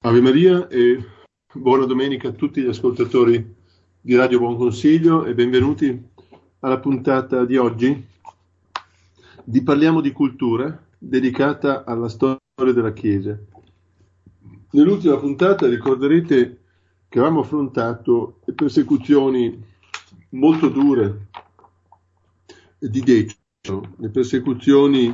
Ave Maria e buona domenica a tutti gli ascoltatori di Radio Buon Consiglio e benvenuti alla puntata di oggi di Parliamo di Cultura, dedicata alla storia della Chiesa. Nell'ultima puntata ricorderete che avevamo affrontato le persecuzioni molto dure di Decio, le persecuzioni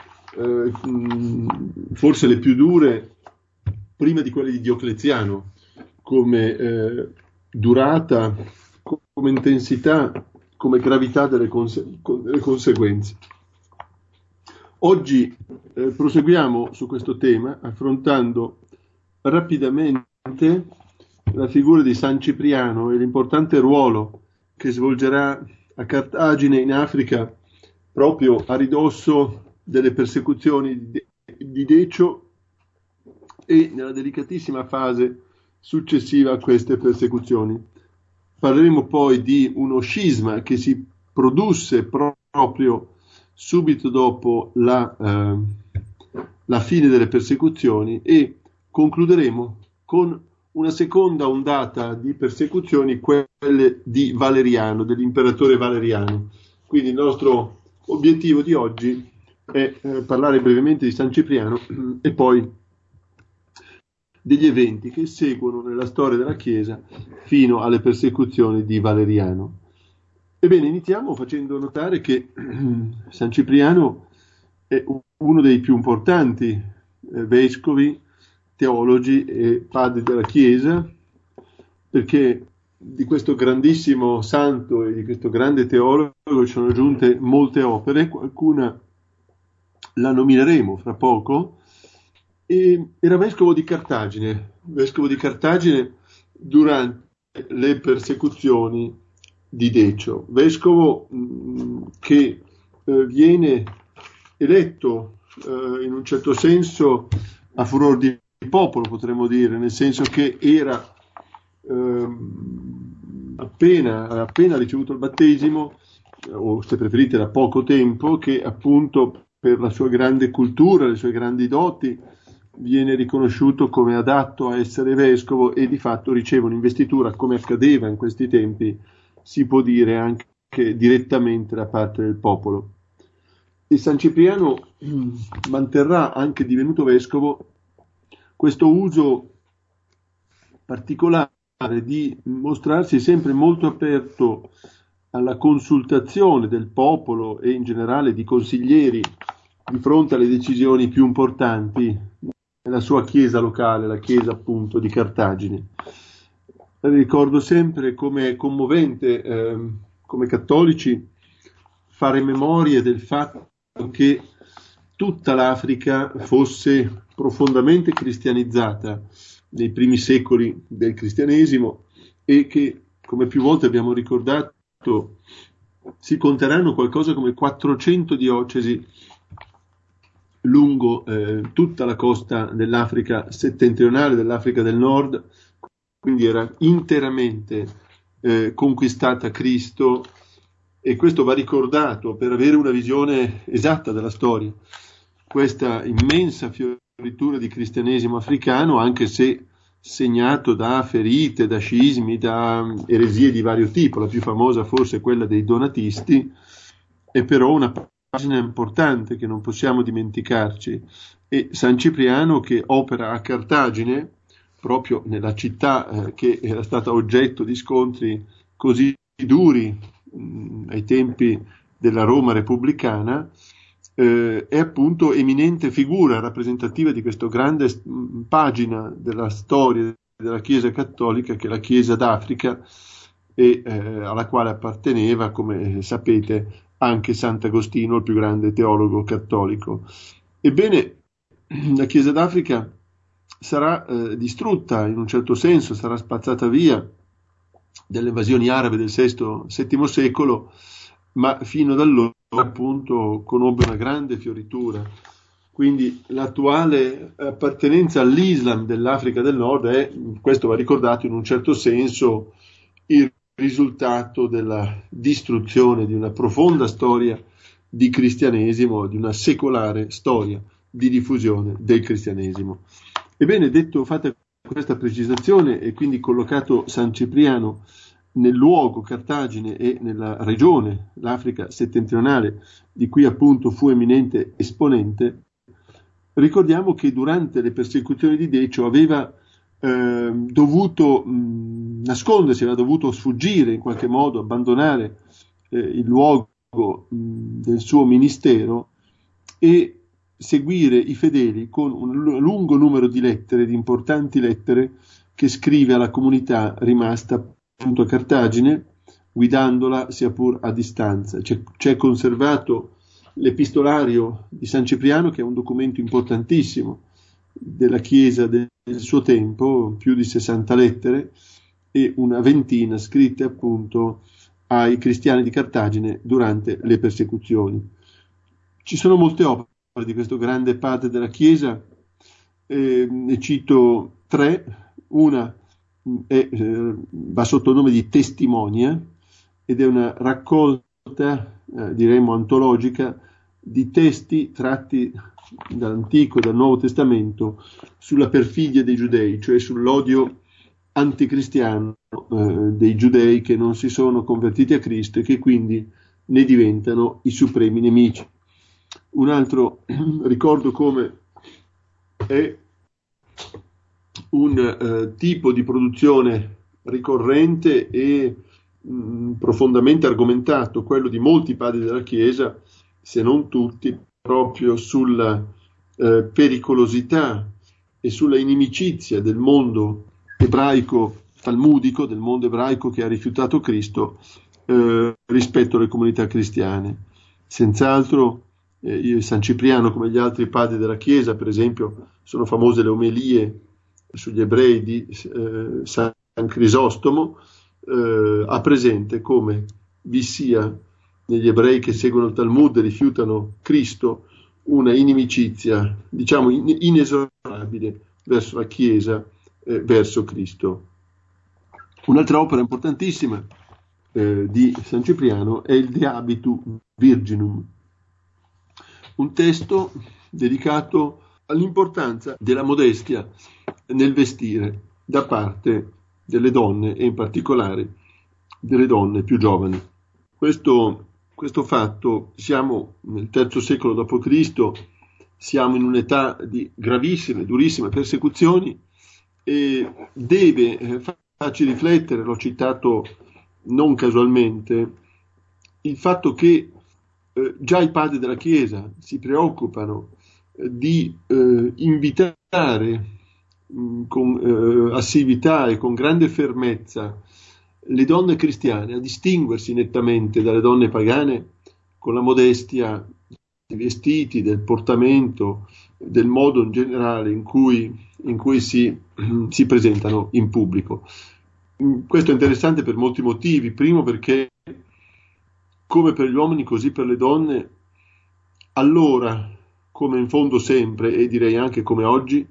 forse le più dure prima di quelle di Diocleziano, come durata, come intensità, come gravità delle conseguenze. Oggi proseguiamo su questo tema affrontando rapidamente la figura di San Cipriano e l'importante ruolo che svolgerà a Cartagine in Africa proprio a ridosso delle persecuzioni di Decio e nella delicatissima fase successiva a queste persecuzioni. Parleremo poi di uno scisma che si produsse proprio subito dopo la fine delle persecuzioni e concluderemo con una seconda ondata di persecuzioni, quelle di Valeriano, dell'imperatore Valeriano. Quindi il nostro obiettivo di oggi è parlare brevemente di San Cipriano e poi degli eventi che seguono nella storia della Chiesa fino alle persecuzioni di Valeriano. Ebbene, iniziamo facendo notare che San Cipriano è uno dei più importanti vescovi, teologi e padri della Chiesa, perché di questo grandissimo santo e di questo grande teologo ci sono aggiunte molte opere, qualcuna la nomineremo fra poco. E era vescovo di Cartagine durante le persecuzioni di Decio, vescovo che viene eletto in un certo senso a furor di popolo, potremmo dire, nel senso che era appena ricevuto il battesimo, o se preferite da poco tempo, che appunto per la sua grande cultura, le sue grandi doti, viene riconosciuto come adatto a essere vescovo e di fatto riceve un'investitura, come accadeva in questi tempi, si può dire anche direttamente da parte del popolo. E San Cipriano manterrà, anche divenuto vescovo, questo uso particolare di mostrarsi sempre molto aperto alla consultazione del popolo e in generale di consiglieri di fronte alle decisioni più importanti nella sua chiesa locale, la chiesa appunto di Cartagine. Ricordo sempre come è commovente come cattolici fare memorie del fatto che tutta l'Africa fosse profondamente cristianizzata nei primi secoli del cristianesimo e che, come più volte abbiamo ricordato, si conteranno qualcosa come 400 diocesi lungo tutta la costa dell'Africa settentrionale, dell'Africa del Nord, quindi era interamente conquistata a Cristo, e questo va ricordato per avere una visione esatta della storia. Questa immensa fioritura di cristianesimo africano, anche se segnato da ferite, da scismi, da eresie di vario tipo, la più famosa forse è quella dei donatisti, è però una pagina importante che non possiamo dimenticarci. E San Cipriano, che opera a Cartagine, proprio nella città che era stata oggetto di scontri così duri ai tempi della Roma repubblicana, è appunto eminente figura rappresentativa di questa grande pagina della storia della Chiesa cattolica, che è la Chiesa d'Africa, e alla quale apparteneva, come sapete, anche Sant'Agostino, il più grande teologo cattolico. Ebbene, la Chiesa d'Africa sarà distrutta in un certo senso, sarà spazzata via dalle invasioni arabe del VI-VII secolo, ma fino ad allora appunto conobbe una grande fioritura. Quindi l'attuale appartenenza all'Islam dell'Africa del Nord è, questo va ricordato, in un certo senso il risultato della distruzione di una profonda storia di cristianesimo, di una secolare storia di diffusione del cristianesimo. Ebbene, fatta questa precisazione e quindi collocato San Cipriano nel luogo Cartagine e nella regione, l'Africa settentrionale, di cui appunto fu eminente esponente, ricordiamo che durante le persecuzioni di Decio aveva dovuto nascondersi, aveva dovuto sfuggire in qualche modo, abbandonare il luogo del suo ministero e seguire i fedeli con un lungo numero di lettere, di importanti lettere che scrive alla comunità rimasta appunto a Cartagine, guidandola sia pur a distanza. C'è conservato l'epistolario di San Cipriano, che è un documento importantissimo della Chiesa del suo tempo, più di 60 lettere e una ventina scritte appunto ai cristiani di Cartagine durante le persecuzioni. Ci sono molte opere di questo grande padre della Chiesa, ne cito 3. Una va sotto il nome di Testimonia ed è una raccolta, diremmo antologica, di testi tratti dall'Antico e dal Nuovo Testamento sulla perfidia dei giudei, cioè sull'odio anticristiano dei giudei che non si sono convertiti a Cristo e che quindi ne diventano i supremi nemici. Un altro ricordo come è un tipo di produzione ricorrente e profondamente argomentato, quello di molti padri della Chiesa, se non tutti, proprio sulla pericolosità e sulla inimicizia del mondo ebraico talmudico, del mondo ebraico che ha rifiutato Cristo rispetto alle comunità cristiane. Senz'altro San Cipriano, come gli altri padri della Chiesa, per esempio, sono famose le omelie sugli ebrei di San Crisostomo, ha presente come vi sia negli ebrei che seguono il Talmud e rifiutano Cristo una inimicizia, diciamo, inesorabile verso la Chiesa, verso Cristo. Un'altra opera importantissima di San Cipriano è il De Habitu Virginum, un testo dedicato all'importanza della modestia nel vestire da parte delle donne e in particolare delle donne più giovani. Questo fatto, siamo nel III secolo d.C., siamo in un'età di gravissime, durissime persecuzioni e deve farci riflettere, l'ho citato non casualmente, il fatto che già i padri della Chiesa si preoccupano di invitare con assiduità e con grande fermezza le donne cristiane a distinguersi nettamente dalle donne pagane con la modestia dei vestiti, del portamento, del modo in generale in cui si presentano in pubblico. Questo è interessante per molti motivi. Primo, perché come per gli uomini così per le donne, allora come in fondo sempre, e direi anche come oggi,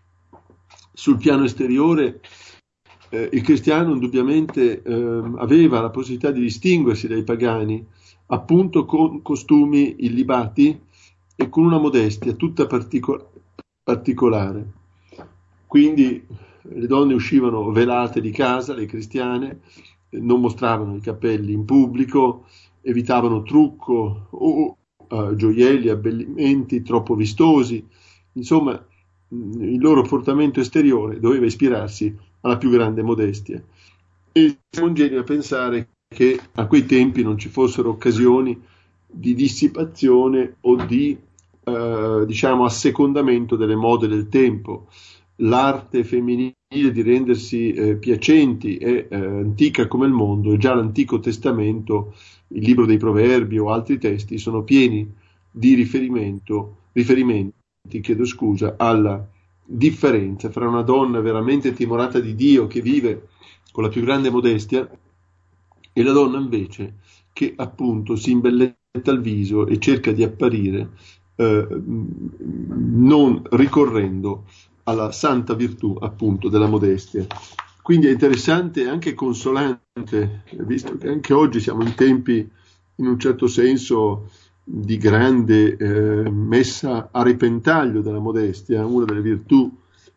sul piano esteriore il cristiano indubbiamente aveva la possibilità di distinguersi dai pagani, appunto con costumi illibati e con una modestia tutta particolare. Quindi le donne uscivano velate di casa, le cristiane, non mostravano i capelli in pubblico, evitavano trucco o gioielli, abbellimenti troppo vistosi, insomma il loro portamento esteriore doveva ispirarsi alla più grande modestia. E siamo ingenui a pensare che a quei tempi non ci fossero occasioni di dissipazione o di assecondamento delle mode del tempo. L'arte femminile di rendersi piacenti è antica come il mondo, e già l'Antico Testamento, il libro dei Proverbi o altri testi sono pieni di riferimenti alla differenza fra una donna veramente timorata di Dio che vive con la più grande modestia e la donna invece che appunto si imbelletta il viso e cerca di apparire non ricorrendo alla santa virtù appunto della modestia. Quindi è interessante e anche consolante, visto che anche oggi siamo in tempi in un certo senso di grande messa a repentaglio della modestia, una delle virtù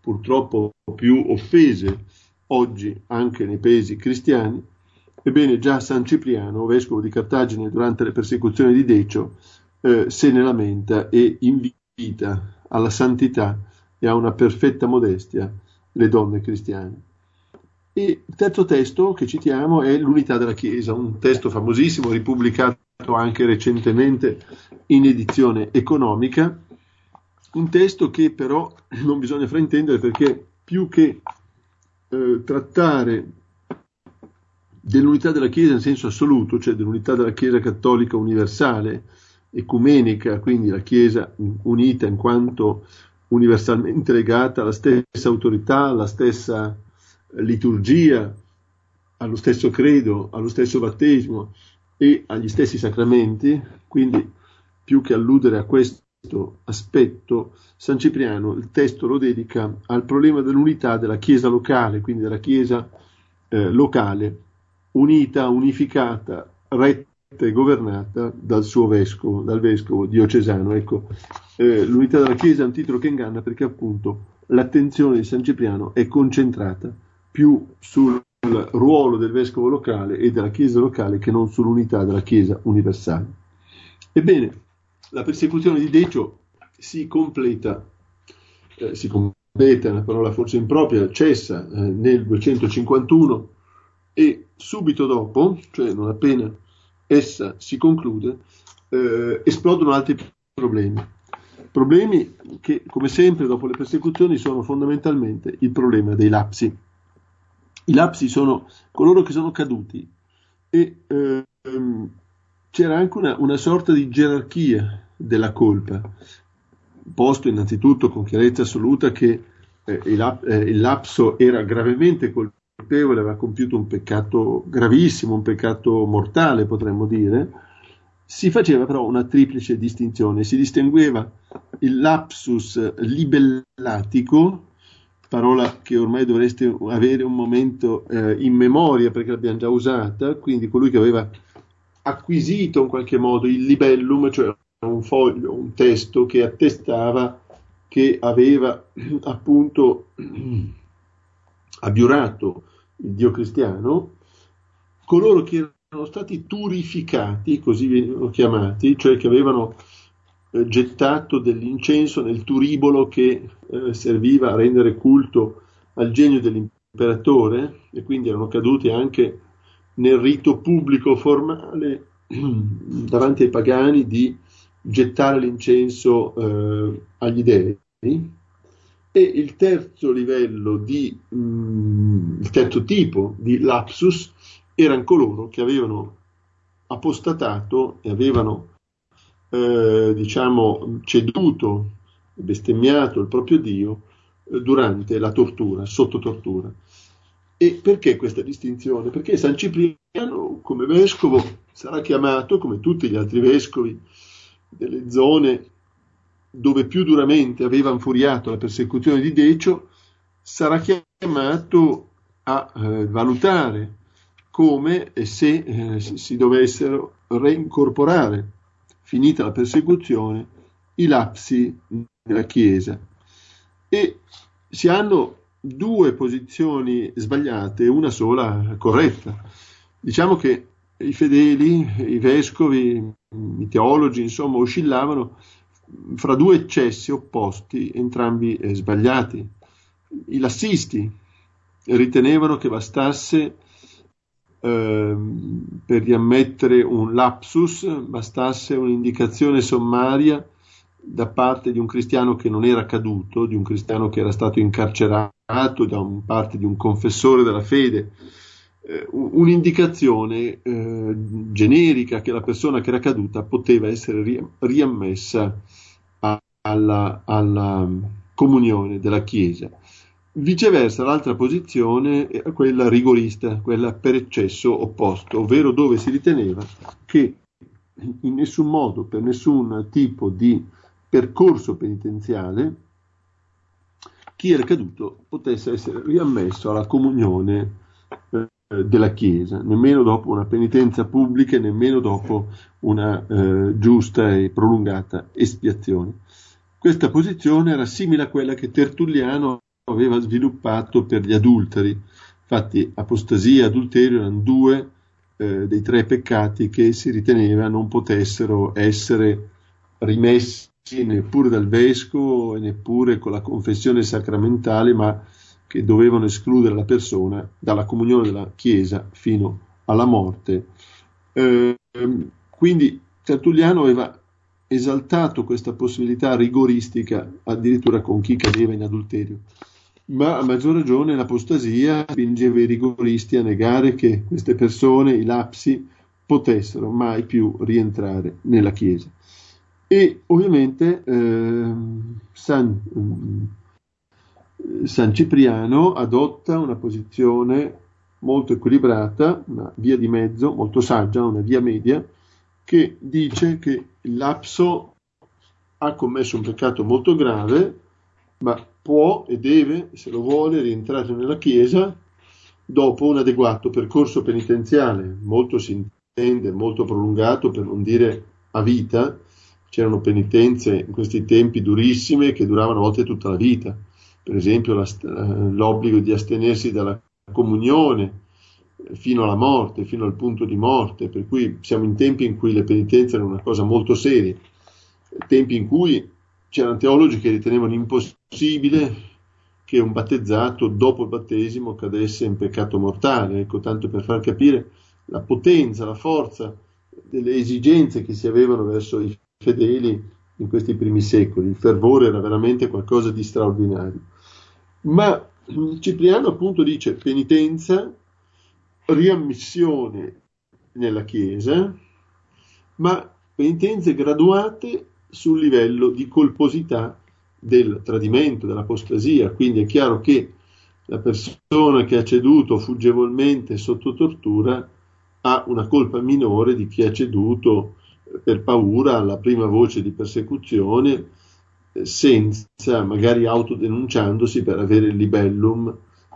purtroppo più offese oggi anche nei paesi cristiani. Ebbene, già San Cipriano, vescovo di Cartagine, durante le persecuzioni di Decio, se ne lamenta e invita alla santità e a una perfetta modestia le donne cristiane. E il terzo testo che citiamo è l'Unità della Chiesa, un testo famosissimo, ripubblicato anche recentemente in edizione economica, un testo che però non bisogna fraintendere, perché più che trattare dell'unità della Chiesa in senso assoluto, cioè dell'unità della Chiesa cattolica universale, ecumenica, quindi la Chiesa unita in quanto universalmente legata alla stessa autorità, alla stessa liturgia, allo stesso credo, allo stesso battesimo e agli stessi sacramenti, quindi più che alludere a questo aspetto, San Cipriano il testo lo dedica al problema dell'unità della Chiesa locale, quindi della Chiesa locale, unita, unificata, retta e governata dal suo vescovo, dal vescovo diocesano. Ecco, l'unità della Chiesa è un titolo che inganna, perché appunto l'attenzione di San Cipriano è concentrata più sul ruolo del vescovo locale e della Chiesa locale che non sull'unità della Chiesa universale. Ebbene, la persecuzione di Decio si completa, è una parola forse impropria, cessa nel 251 e subito dopo, cioè non appena essa si conclude, esplodono altri problemi che, come sempre dopo le persecuzioni, sono fondamentalmente il problema dei lapsi. I lapsi sono coloro che sono caduti e c'era anche una sorta di gerarchia della colpa, posto innanzitutto con chiarezza assoluta che il lapso era gravemente colpevole, aveva compiuto un peccato gravissimo, un peccato mortale potremmo dire. Si faceva però una triplice distinzione: si distingueva il lapsus libellatico, parola che ormai dovreste avere un momento in memoria perché l'abbiamo già usata, quindi colui che aveva acquisito in qualche modo il libellum, cioè un foglio, un testo che attestava che aveva appunto abiurato il Dio cristiano. Coloro che erano stati turificati, così venivano chiamati, cioè che avevano gettato dell'incenso nel turibolo che serviva a rendere culto al genio dell'imperatore, e quindi erano caduti anche nel rito pubblico formale davanti ai pagani di gettare l'incenso agli dei. E il terzo livello il terzo tipo di lapsus erano coloro che avevano apostatato e avevano ceduto, bestemmiato il proprio Dio durante la tortura, sotto tortura. E perché questa distinzione? Perché San Cipriano, come vescovo, sarà chiamato, come tutti gli altri vescovi delle zone dove più duramente aveva infuriato la persecuzione di Decio, sarà chiamato a valutare come e se si dovessero reincorporare, finita la persecuzione, i lapsi nella Chiesa. E si hanno due posizioni sbagliate e una sola corretta. Diciamo che i fedeli, i vescovi, i teologi, insomma, oscillavano fra due eccessi opposti, entrambi sbagliati. I lassisti ritenevano che bastasse per riammettere un lapsus, bastasse un'indicazione sommaria da parte di un cristiano che non era caduto, di un cristiano che era stato incarcerato, da parte di un confessore della fede, un'indicazione generica che la persona che era caduta poteva essere riammessa alla comunione della Chiesa. Viceversa, l'altra posizione è quella rigorista, quella per eccesso opposto, ovvero dove si riteneva che in nessun modo, per nessun tipo di percorso penitenziale, chi era caduto potesse essere riammesso alla comunione della Chiesa, nemmeno dopo una penitenza pubblica e nemmeno dopo una giusta e prolungata espiazione. Questa posizione era simile a quella che Tertulliano aveva sviluppato per gli adulteri. Infatti apostasia e adulterio erano due dei tre peccati che si riteneva non potessero essere rimessi neppure dal vescovo e neppure con la confessione sacramentale, ma che dovevano escludere la persona dalla comunione della Chiesa fino alla morte. Quindi Tertulliano aveva esaltato questa possibilità rigoristica addirittura con chi cadeva in adulterio, ma a maggior ragione l'apostasia spingeva i rigoristi a negare che queste persone, i lapsi, potessero mai più rientrare nella Chiesa. E ovviamente San Cipriano adotta una posizione molto equilibrata, una via di mezzo, molto saggia, una via media, che dice che il lapso ha commesso un peccato molto grave, ma può e deve, se lo vuole, rientrare nella Chiesa dopo un adeguato percorso penitenziale, molto si intende, molto prolungato, per non dire a vita. C'erano penitenze in questi tempi durissime che duravano a volte tutta la vita, per esempio l'obbligo di astenersi dalla comunione fino alla morte, fino al punto di morte, per cui siamo in tempi in cui le penitenze erano una cosa molto seria, tempi in cui c'erano teologi che ritenevano impossibile che un battezzato dopo il battesimo cadesse in peccato mortale. Ecco, tanto per far capire la potenza, la forza delle esigenze che si avevano verso i fedeli in questi primi secoli. Il fervore era veramente qualcosa di straordinario. Ma Cipriano appunto dice penitenza, riammissione nella Chiesa, ma penitenze graduate sul livello di colposità del tradimento, dell'apostasia. Quindi è chiaro che la persona che ha ceduto fuggevolmente sotto tortura ha una colpa minore di chi ha ceduto per paura alla prima voce di persecuzione, senza, magari autodenunciandosi per avere il libellum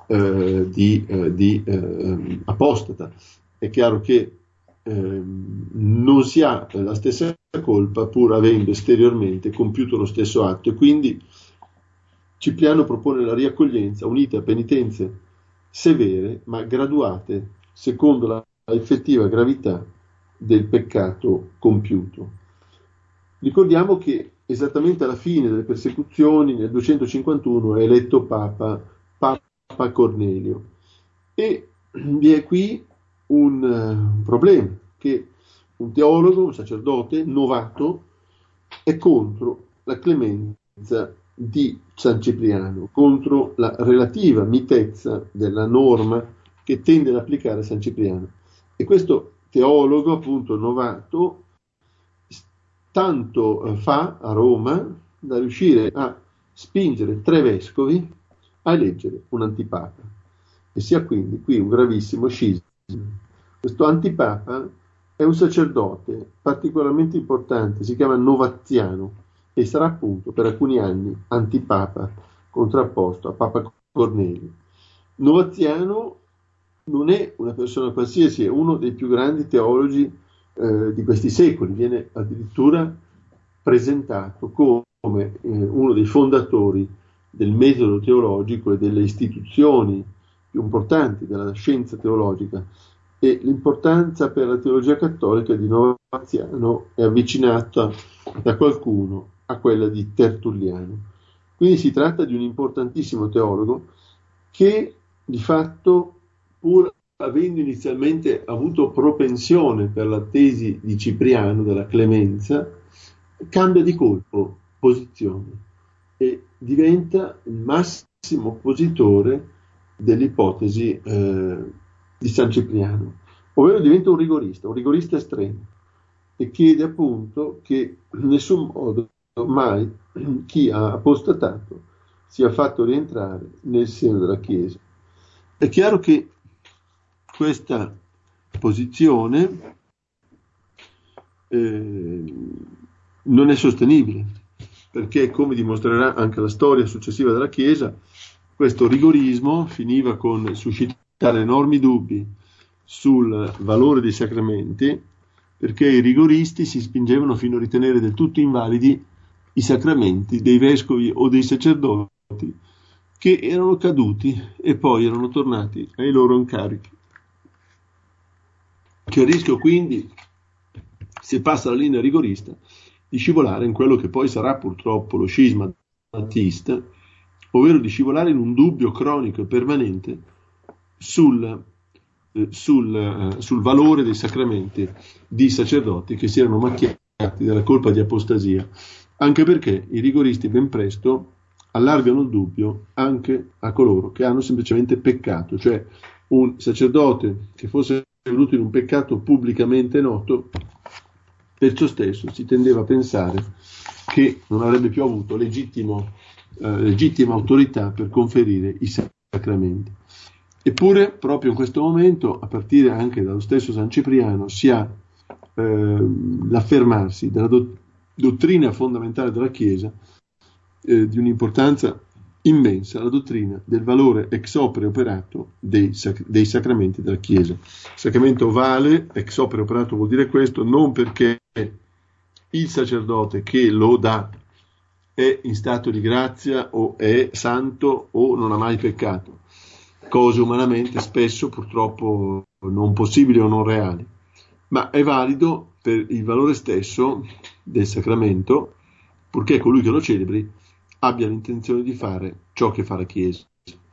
di apostata. È chiaro che non si ha la stessa colpa pur avendo esteriormente compiuto lo stesso atto, e quindi Cipriano propone la riaccoglienza unita a penitenze severe ma graduate secondo la effettiva gravità del peccato compiuto. Ricordiamo che esattamente alla fine delle persecuzioni, nel 251, è eletto Papa Cornelio, e vi è qui un problema, che un teologo, un sacerdote novato è contro la clemenza di San Cipriano, contro la relativa mitezza della norma che tende ad applicare San Cipriano. E questo teologo, appunto novato, tanto fa a Roma da riuscire a spingere 3 vescovi a eleggere un antipapa, e si ha quindi qui un gravissimo scisma. Questo antipapa è un sacerdote particolarmente importante, si chiama Novaziano, e sarà appunto per alcuni anni antipapa, contrapposto a Papa Cornelio. Novaziano non è una persona qualsiasi, è uno dei più grandi teologi di questi secoli, viene addirittura presentato come uno dei fondatori del metodo teologico e delle istituzioni più importanti della scienza teologica, e l'importanza per la teologia cattolica di Novaziano è avvicinata da qualcuno a quella di Tertulliano. Quindi si tratta di un importantissimo teologo che di fatto, pur avendo inizialmente avuto propensione per la tesi di Cipriano della clemenza, cambia di colpo posizione e diventa il massimo oppositore dell'ipotesi di San Cipriano, ovvero diventa un rigorista estremo, e chiede appunto che in nessun modo mai chi ha apostatato sia fatto rientrare nel seno della Chiesa. È chiaro che questa posizione non è sostenibile, perché, come dimostrerà anche la storia successiva della Chiesa, questo rigorismo finiva con suscitare enormi dubbi sul valore dei sacramenti, perché i rigoristi si spingevano fino a ritenere del tutto invalidi i sacramenti dei vescovi o dei sacerdoti che erano caduti e poi erano tornati ai loro incarichi. C'è il rischio quindi, se passa la linea rigorista, di scivolare in quello che poi sarà purtroppo lo scisma ateista, ovvero di scivolare in un dubbio cronico e permanente sul valore dei sacramenti di sacerdoti che si erano macchiati dalla colpa di apostasia, anche perché i rigoristi ben presto allargano il dubbio anche a coloro che hanno semplicemente peccato, cioè un sacerdote che fosse venuto in un peccato pubblicamente noto, perciò stesso si tendeva a pensare che non avrebbe più avuto legittima autorità per conferire i sacramenti. Eppure, proprio in questo momento, a partire anche dallo stesso San Cipriano, si ha l'affermarsi della dottrina fondamentale della Chiesa, di un'importanza immensa, la dottrina del valore ex opere operato dei sacramenti della Chiesa. Il sacramento vale, ex opere operato vuol dire questo, non perché il sacerdote che lo dà è in stato di grazia o è santo o non ha mai peccato, cose umanamente spesso purtroppo non possibili o non reali, ma è valido per il valore stesso del sacramento, purché colui che lo celebri abbia l'intenzione di fare ciò che fa la Chiesa.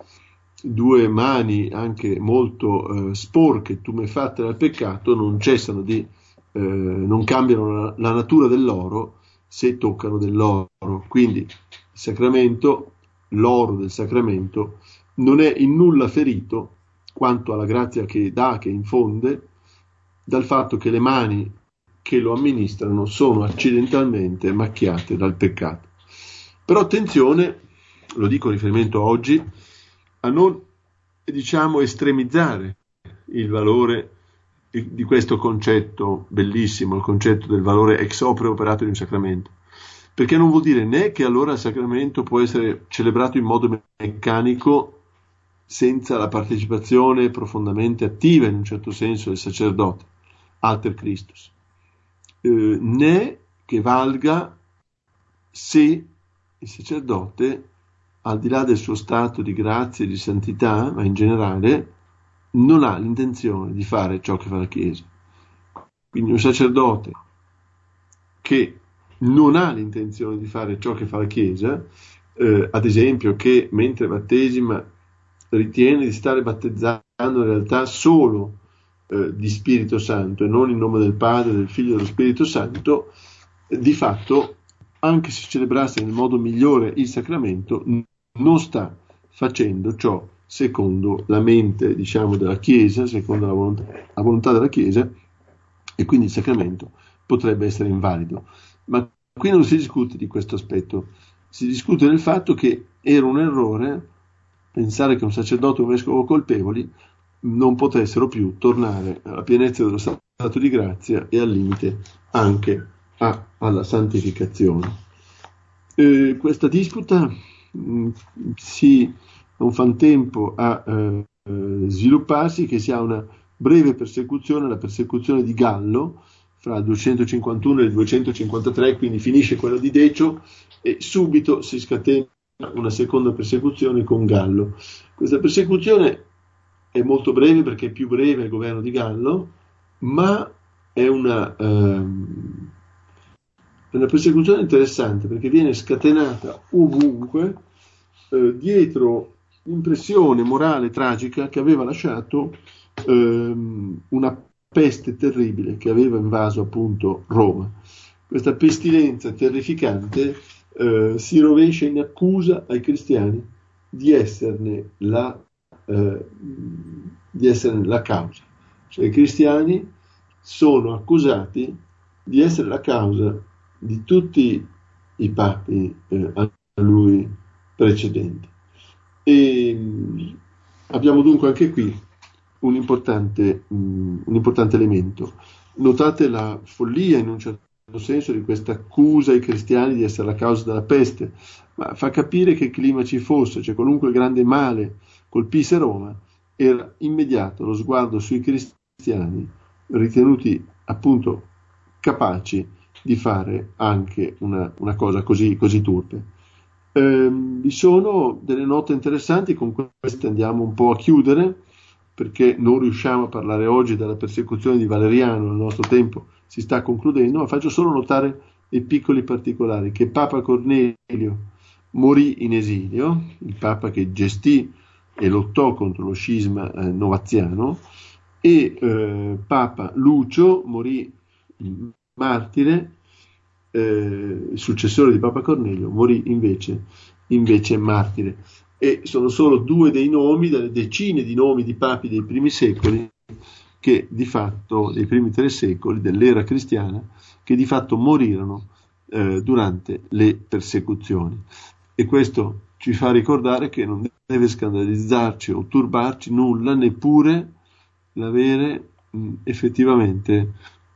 Due mani anche molto sporche, tumefatte dal peccato, non cessano non cambiano la natura dell'oro se toccano dell'oro. Quindi il sacramento, l'oro del sacramento, non è in nulla ferito quanto alla grazia che dà, che infonde, dal fatto che le mani che lo amministrano sono accidentalmente macchiate dal peccato. Però attenzione, lo dico in riferimento a oggi, a non, estremizzare il valore di questo concetto bellissimo, il concetto del valore ex opere operato in un sacramento, perché non vuol dire né che allora il sacramento può essere celebrato in modo meccanico senza la partecipazione profondamente attiva in un certo senso del sacerdote, alter Christus, né che valga se il sacerdote, al di là del suo stato di grazia e di santità, ma in generale, non ha l'intenzione di fare ciò che fa la Chiesa. Quindi un sacerdote che non ha l'intenzione di fare ciò che fa la Chiesa, ad esempio che mentre battesima ritiene di stare battezzando in realtà solo di Spirito Santo e non in nome del Padre, del Figlio e dello Spirito Santo, di fatto, anche se celebrasse nel modo migliore il sacramento, non sta facendo ciò secondo la mente, della Chiesa, secondo la volontà della Chiesa, e quindi il sacramento potrebbe essere invalido. Ma qui non si discute di questo aspetto, si discute del fatto che era un errore pensare che un sacerdote o un vescovo colpevoli non potessero più tornare alla pienezza dello stato di grazia e al limite anche alla santificazione. Questa disputa non fa tempo a svilupparsi, che si ha una breve persecuzione, la persecuzione di Gallo, fra il 251 e il 253, quindi finisce quella di Decio e subito si scatena una seconda persecuzione con Gallo. Questa persecuzione è molto breve perché è più breve il governo di Gallo, ma è una persecuzione interessante perché viene scatenata ovunque dietro l'impressione morale tragica che aveva lasciato una peste terribile che aveva invaso appunto Roma. Questa pestilenza terrificante si rovescia in accusa ai cristiani di esserne la causa. Cioè i cristiani sono accusati di essere la causa di tutti i papi a lui precedenti. E abbiamo dunque anche qui un importante elemento. Notate la follia in un certo senso di questa accusa ai cristiani di essere la causa della peste, ma fa capire che clima ci fosse, cioè qualunque grande male colpisse Roma, era immediato lo sguardo sui cristiani ritenuti appunto capaci di fare anche una cosa così turpe. Vi sono delle note interessanti, con queste andiamo un po' a chiudere, perché non riusciamo a parlare oggi della persecuzione di Valeriano, il nostro tempo si sta concludendo, ma faccio solo notare dei piccoli particolari, che Papa Cornelio morì in esilio, il Papa che gestì e lottò contro lo scisma novaziano, e Papa Lucio morì martire, il successore di Papa Cornelio morì invece martire. E sono solo due dei nomi, dalle decine di nomi di papi dei primi secoli, che di fatto, dei primi 3 secoli dell'era cristiana, che di fatto morirono durante le persecuzioni. E questo ci fa ricordare che non deve scandalizzarci o turbarci nulla, neppure l'avere effettivamente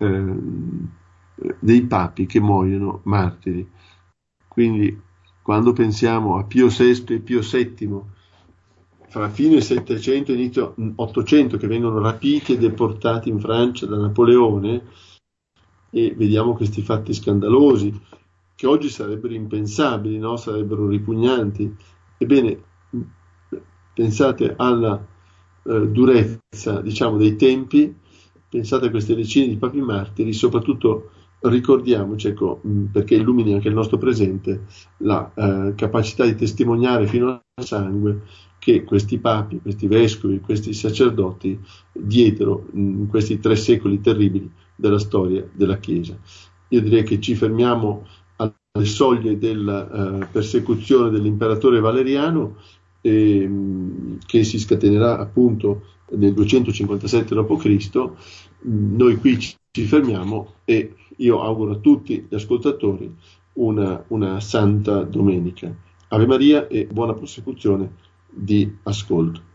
dei papi che muoiono martiri. Quindi quando pensiamo a Pio VI e Pio VII, fra fine 700 e inizio 800, che vengono rapiti e deportati in Francia da Napoleone, e vediamo questi fatti scandalosi, che oggi sarebbero impensabili, no? Sarebbero ripugnanti. Ebbene, pensate alla durezza, diciamo, dei tempi, pensate a queste decine di papi martiri, soprattutto ricordiamoci, ecco, perché illumini anche il nostro presente, la capacità di testimoniare fino al sangue che questi papi, questi vescovi, questi sacerdoti diedero in questi 3 secoli terribili della storia della Chiesa. Io direi che ci fermiamo alle soglie della persecuzione dell'imperatore Valeriano, che si scatenerà appunto nel 257 d.C. Noi qui ci fermiamo e io auguro a tutti gli ascoltatori una santa domenica. Ave Maria e buona prosecuzione di ascolto.